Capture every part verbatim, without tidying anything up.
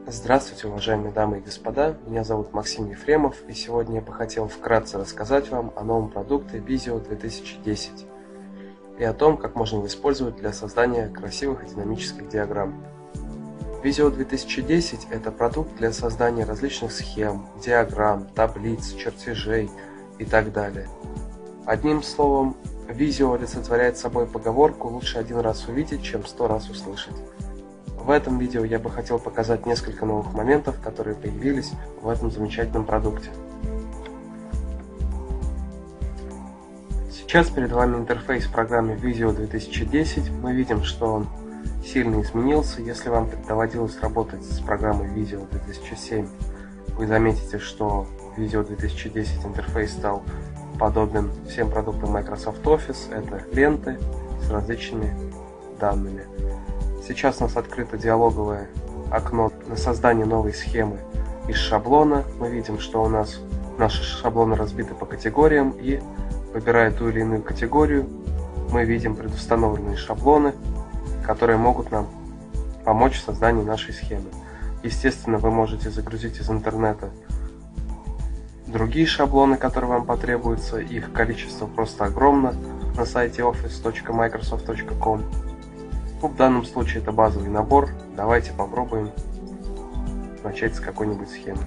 Здравствуйте, уважаемые дамы и господа, меня зовут Максим Ефремов, и сегодня я бы хотел вкратце рассказать вам о новом продукте Visio две тысячи десять и о том, как можно его использовать для создания красивых и динамических диаграмм. Visio две тысячи десять – это продукт для создания различных схем, диаграмм, таблиц, чертежей и так далее. Одним словом, Visio олицетворяет собой поговорку «лучше один раз увидеть, чем сто раз услышать». В этом видео я бы хотел показать несколько новых моментов, которые появились в этом замечательном продукте. Сейчас перед вами интерфейс в программе Visio две тысячи десять. Мы видим, что он сильно изменился. Если вам доводилось работать с программой Visio две тысячи семь, вы заметите, что в Visio две тысячи десять интерфейс стал подобен всем продуктам Microsoft Office. Это ленты с различными данными. Сейчас у нас открыто диалоговое окно на создание новой схемы из шаблона. Мы видим, что у нас наши шаблоны разбиты по категориям, и выбирая ту или иную категорию, мы видим предустановленные шаблоны, которые могут нам помочь в создании нашей схемы. Естественно, вы можете загрузить из интернета другие шаблоны, которые вам потребуются. Их количество просто огромно на сайте офис точка майкрософт точка ком. В данном случае это базовый набор. Давайте попробуем начать с какой-нибудь схемы.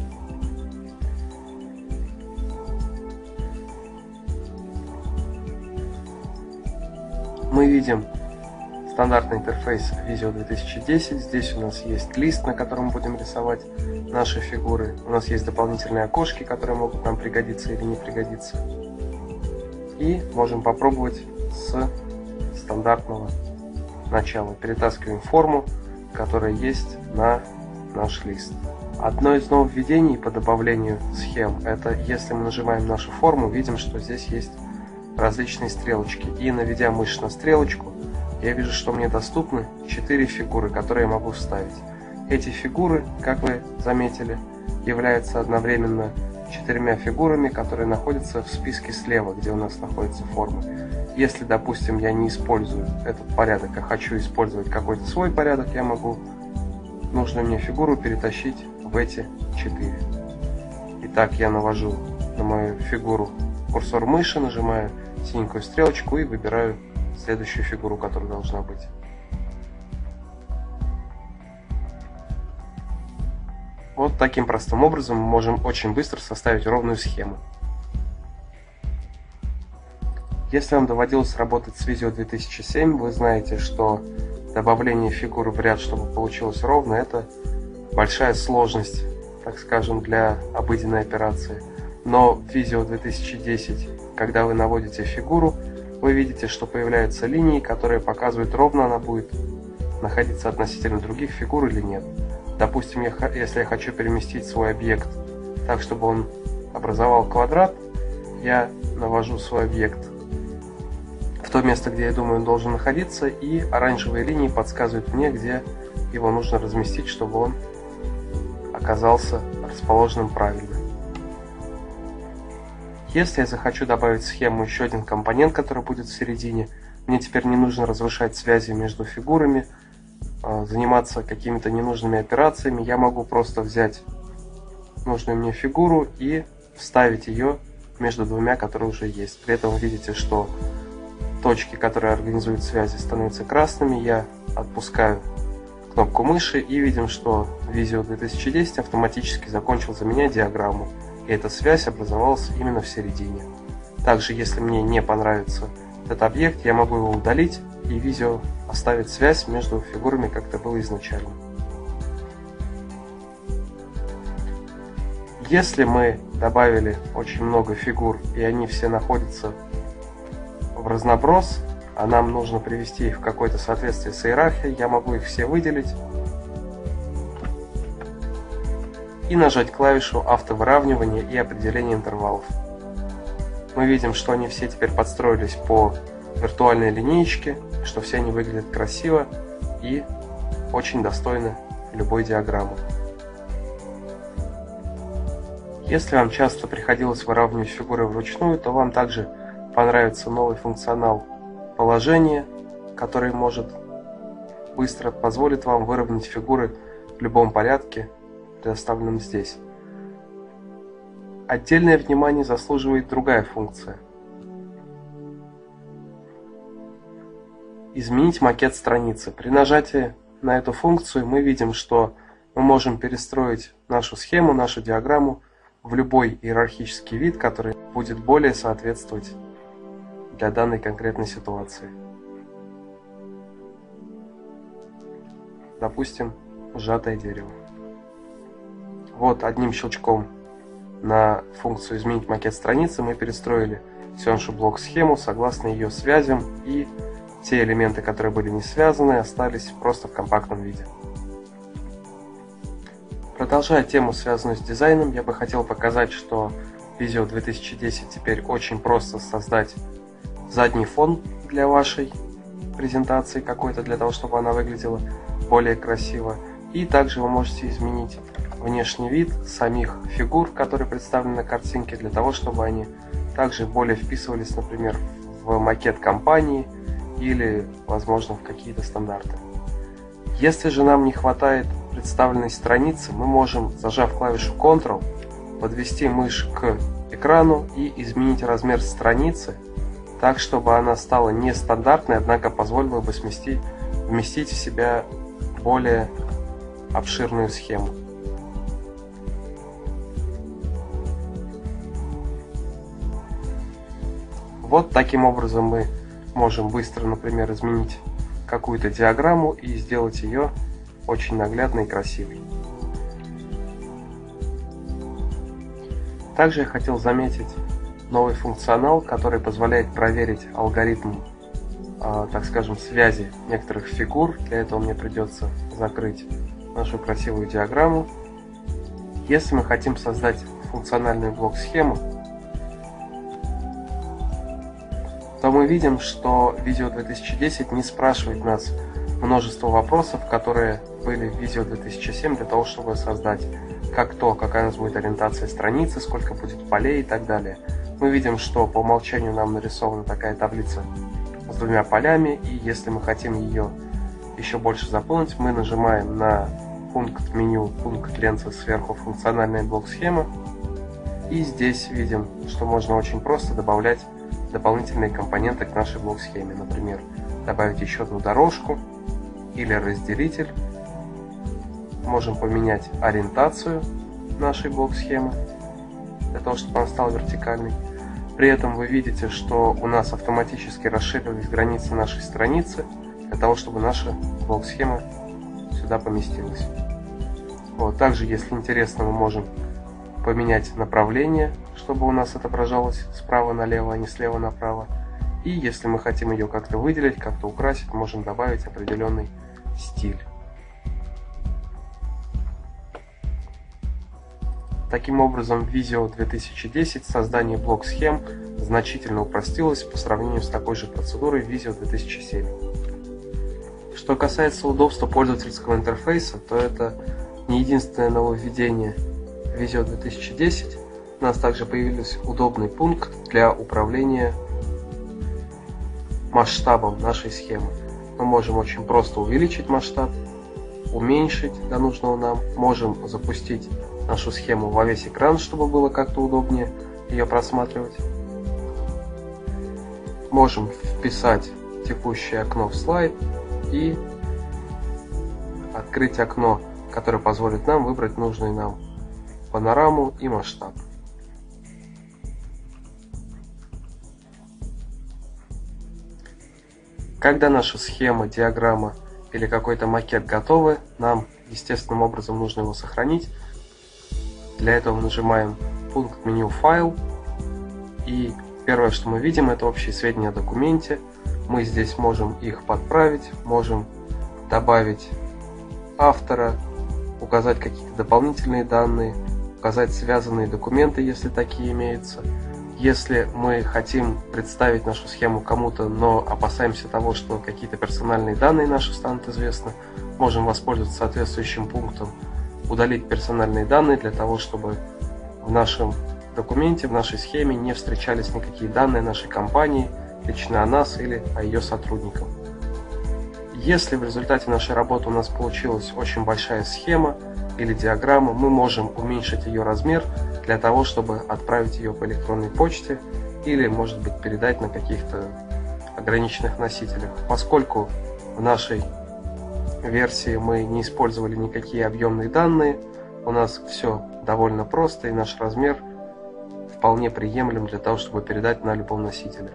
Мы видим стандартный интерфейс Visio две тысячи десять. Здесь у нас есть лист, на котором будем рисовать наши фигуры. У нас есть дополнительные окошки, которые могут нам пригодиться или не пригодиться. И можем попробовать с стандартного начала. Перетаскиваем форму, которая есть на наш лист. Одно из нововведений по добавлению схем — это если мы нажимаем нашу форму, видим, что здесь есть различные стрелочки. И наведя мышь на стрелочку, я вижу, что мне доступны четыре фигуры, которые я могу вставить. Эти фигуры, как вы заметили, являются одновременно четырьмя фигурами, которые находятся в списке слева, где у нас находятся формы. Если, допустим, я не использую этот порядок, а хочу использовать какой-то свой порядок, я могу нужную мне фигуру перетащить в эти четыре. Итак, я навожу на мою фигуру курсор мыши, нажимаю синенькую стрелочку и выбираю следующую фигуру, которая должна быть. Вот таким простым образом мы можем очень быстро составить ровную схему. Если вам доводилось работать с Visio две тысячи семь, вы знаете, что добавление фигур в ряд, чтобы получилось ровно, это большая сложность, так скажем, для обыденной операции. Но в Visio две тысячи десять, когда вы наводите фигуру, вы видите, что появляются линии, которые показывают, ровно она будет находиться относительно других фигур или нет. Допустим, я, если я хочу переместить свой объект так, чтобы он образовал квадрат, я навожу свой объект в то место, где я думаю, он должен находиться, и оранжевые линии подсказывают мне, где его нужно разместить, чтобы он оказался расположенным правильно. Если я захочу добавить в схему еще один компонент, который будет в середине, мне теперь не нужно разрушать связи между фигурами, заниматься какими-то ненужными операциями. Я могу просто взять нужную мне фигуру и вставить ее между двумя, которые уже есть. При этом вы видите, что точки, которые организуют связи, становятся красными. Я отпускаю кнопку мыши и видим, что Visio две тысячи десять автоматически закончил за меня диаграмму. И эта связь образовалась именно в середине. Также, если мне не понравится этот объект, я могу его удалить, и Visio оставит связь между фигурами, как это было изначально. Если мы добавили очень много фигур, и они все находятся в разноброс, а нам нужно привести их в какое-то соответствие с иерархией, я могу их все выделить и нажать клавишу автовыравнивания и определения интервалов. Мы видим, что они все теперь подстроились по виртуальной линеечке, что все они выглядят красиво и очень достойны любой диаграммы. Если вам часто приходилось выравнивать фигуры вручную, то вам также понравится новый функционал положения, который может быстро позволит вам выровнять фигуры в любом порядке, предоставленном здесь. Отдельное внимание заслуживает другая функция. Изменить макет страницы. При нажатии на эту функцию мы видим, что мы можем перестроить нашу схему, нашу диаграмму в любой иерархический вид, который будет более соответствовать для данной конкретной ситуации. Допустим, сжатое дерево. Вот одним щелчком на функцию «Изменить макет страницы» мы перестроили всю нашу блок-схему согласно ее связям, и те элементы, которые были не связаны, остались просто в компактном виде. Продолжая тему, связанную с дизайном, я бы хотел показать, что в Visio две тысячи десять теперь очень просто создать задний фон для вашей презентации какой-то, для того, чтобы она выглядела более красиво. И также вы можете изменить внешний вид самих фигур, которые представлены на картинке, для того, чтобы они также более вписывались, например, в макет компании или, возможно, в какие-то стандарты. Если же нам не хватает представленной страницы, мы можем, зажав клавишу контрол, подвести мышь к экрану и изменить размер страницы так, чтобы она стала нестандартной, однако позволила бы сместить, вместить в себя более обширную схему. Вот таким образом мы можем быстро, например, изменить какую-то диаграмму и сделать ее очень наглядной и красивой. Также я хотел заметить новый функционал, который позволяет проверить алгоритм, э, так скажем, связи некоторых фигур. Для этого мне придется закрыть нашу красивую диаграмму. Если мы хотим создать функциональную блок-схему, то мы видим, что Visio две тысячи десять не спрашивает нас множество вопросов, которые были в Visio две тысячи семь, для того, чтобы создать как то, какая у нас будет ориентация страницы, сколько будет полей и так далее. Мы видим, что по умолчанию нам нарисована такая таблица с двумя полями, и если мы хотим ее еще больше заполнить, мы нажимаем на пункт меню, пункт ленты сверху «Функциональная блок-схема», и здесь видим, что можно очень просто добавлять дополнительные компоненты к нашей блок-схеме. Например, добавить еще одну дорожку или разделитель. Можем поменять ориентацию нашей блок-схемы для того, чтобы она стала вертикальной. При этом вы видите, что у нас автоматически расширились границы нашей страницы для того, чтобы наша блок-схема сюда поместилась. Вот. Также, если интересно, мы можем поменять направление, чтобы у нас отображалось справа налево, а не слева направо. И если мы хотим ее как-то выделить, как-то украсить, можем добавить определенный стиль. Таким образом, в Visio две тысячи десять создание блок-схем значительно упростилось по сравнению с такой же процедурой в Visio две тысячи семь. Что касается удобства пользовательского интерфейса, то это не единственное нововведение в Visio две тысячи десять. У нас также появился удобный пункт для управления масштабом нашей схемы. Мы можем очень просто увеличить масштаб, уменьшить до нужного нам, можем запустить нашу схему во весь экран, чтобы было как-то удобнее ее просматривать. Можем вписать текущее окно в слайд и открыть окно, которое позволит нам выбрать нужный нам панораму и масштаб. Когда наша схема, диаграмма или какой-то макет готовы, нам естественным образом нужно его сохранить. Для этого нажимаем пункт меню «Файл», и первое, что мы видим, это общие сведения о документе. Мы здесь можем их подправить, можем добавить автора, указать какие-то дополнительные данные, указать связанные документы, если такие имеются. Если мы хотим представить нашу схему кому-то, но опасаемся того, что какие-то персональные данные наши станут известны, можем воспользоваться соответствующим пунктом «Удалить персональные данные» для того, чтобы в нашем документе, в нашей схеме не встречались никакие данные нашей компании, лично о нас или о ее сотрудниках. Если в результате нашей работы у нас получилась очень большая схема или диаграмма, мы можем уменьшить ее размер для того, чтобы отправить ее по электронной почте или, может быть, передать на каких-то ограниченных носителях. Поскольку в нашей версии мы не использовали никакие объемные данные, у нас все довольно просто, и наш размер вполне приемлем для того, чтобы передать на любом носителе.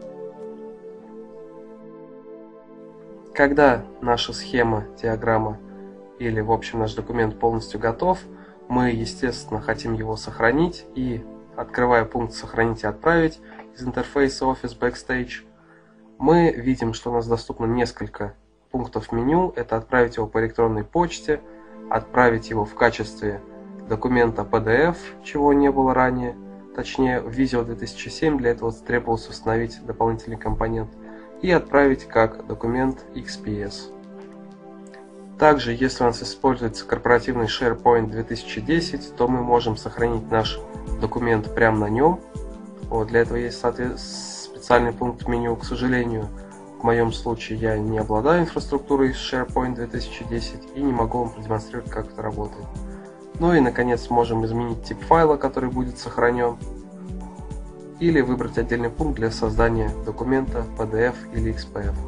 Когда наша схема, диаграмма или, в общем, наш документ полностью готов, мы, естественно, хотим его сохранить, и, открывая пункт «Сохранить и отправить» из интерфейса Office Backstage, мы видим, что у нас доступно несколько пунктов меню. Это отправить его по электронной почте, отправить его в качестве документа пи ди эф, чего не было ранее. Точнее, в Visio две тысячи семь для этого требовалось установить дополнительный компонент, и отправить как документ икс пи эс. Также, если у нас используется корпоративный SharePoint две тысячи десять, то мы можем сохранить наш документ прямо на нем. Вот, для этого есть специальный пункт меню. К сожалению, в моем случае я не обладаю инфраструктурой SharePoint две тысячи десять и не могу вам продемонстрировать, как это работает. Ну и, наконец, можем изменить тип файла, который будет сохранен, или выбрать отдельный пункт для создания документа пи ди эф или икс пи эф.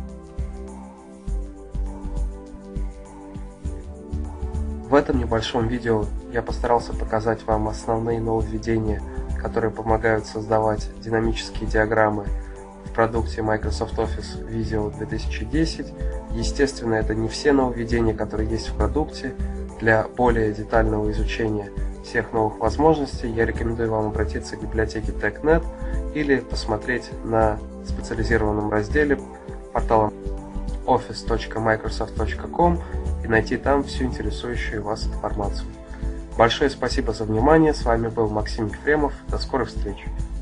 В этом небольшом видео я постарался показать вам основные нововведения, которые помогают создавать динамические диаграммы в продукте Microsoft Office Visio две тысячи десять. Естественно, это не все нововведения, которые есть в продукте. Для более детального изучения всех новых возможностей я рекомендую вам обратиться к библиотеке TechNet или посмотреть на специализированном разделе портала офис точка майкрософт точка ком и найти там всю интересующую вас информацию. Большое спасибо за внимание. С вами был Максим Ефремов. До скорых встреч!